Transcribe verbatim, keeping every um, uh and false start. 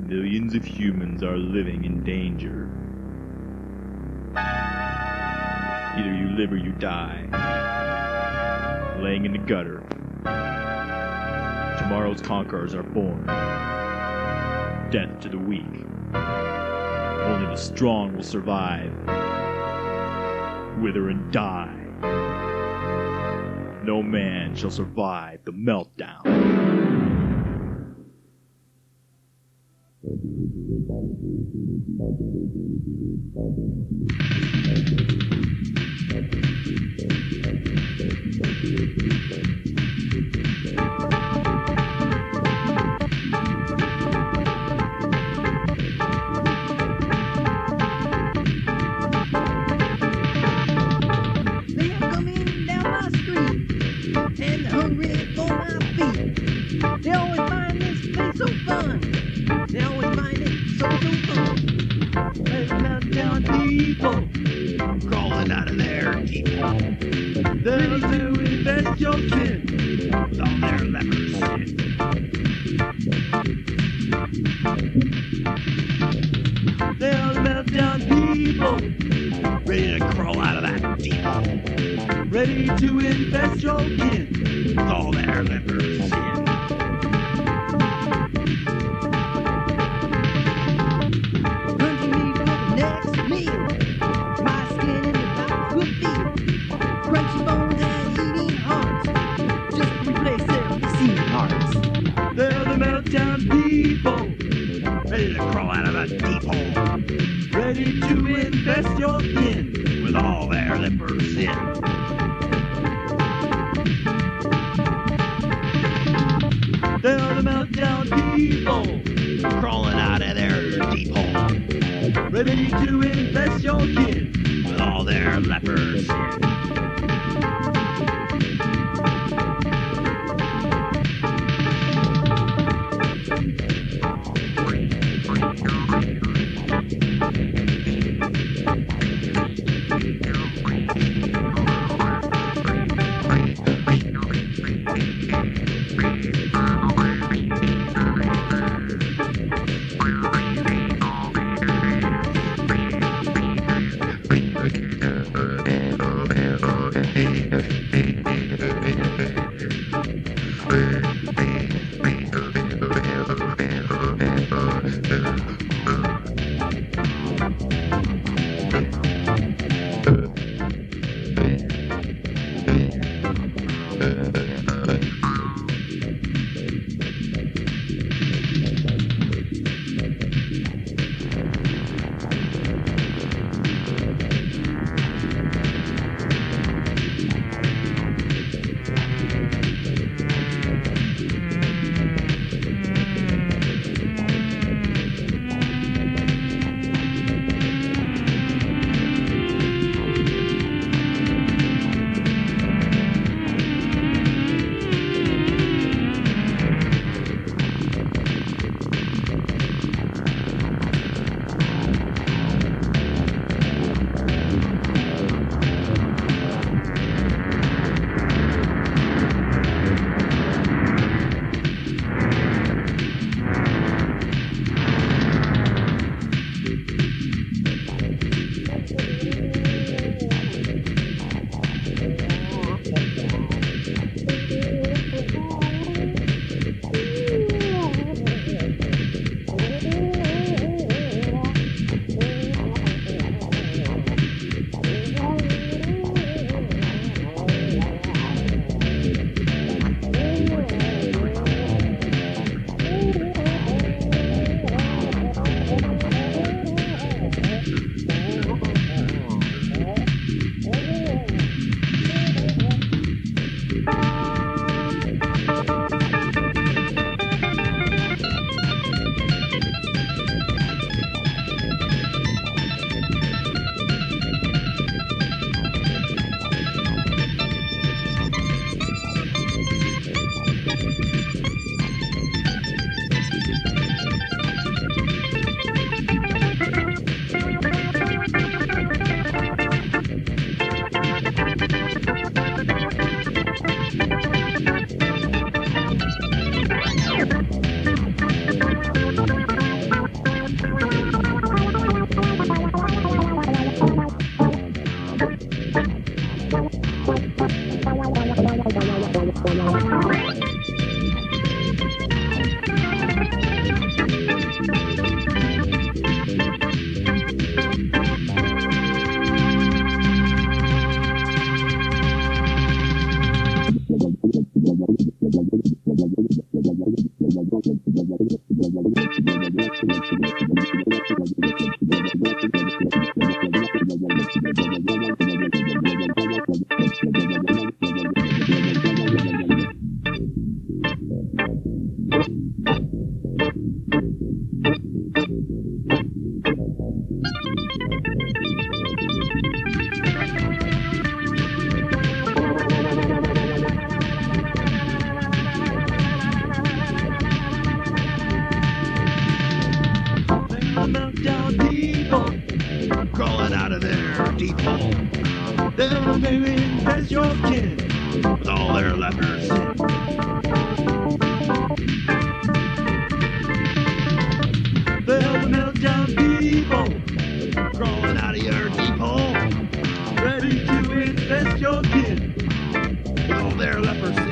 Millions of humans are living in danger. Either you live or you die. Laying in the gutter. Tomorrow's conquerors are born. Death to the weak. Only the strong will survive. Wither and die. No man shall survive the meltdown. They always find this place so fun. They always find it so, so fun. There's meltdown people crawling out of their deep hole. They'll do invest your kin with all their lepers in. They're meltdown people ready to crawl out of that deep hole. Ready to invest your kin with all their lepers in. Ready to crawl out of a deep hole. Ready to invest your kin with all their lepers in. They're the meltdown people crawling out of their deep hole. Ready to invest your kin with all their lepers in. Bring Meltdown people crawling out of their deep hole. They'll maybe infest your kin with all their leper sin. They're the meltdown people crawling out of your deep hole, ready to infest your kin with all their leper sin.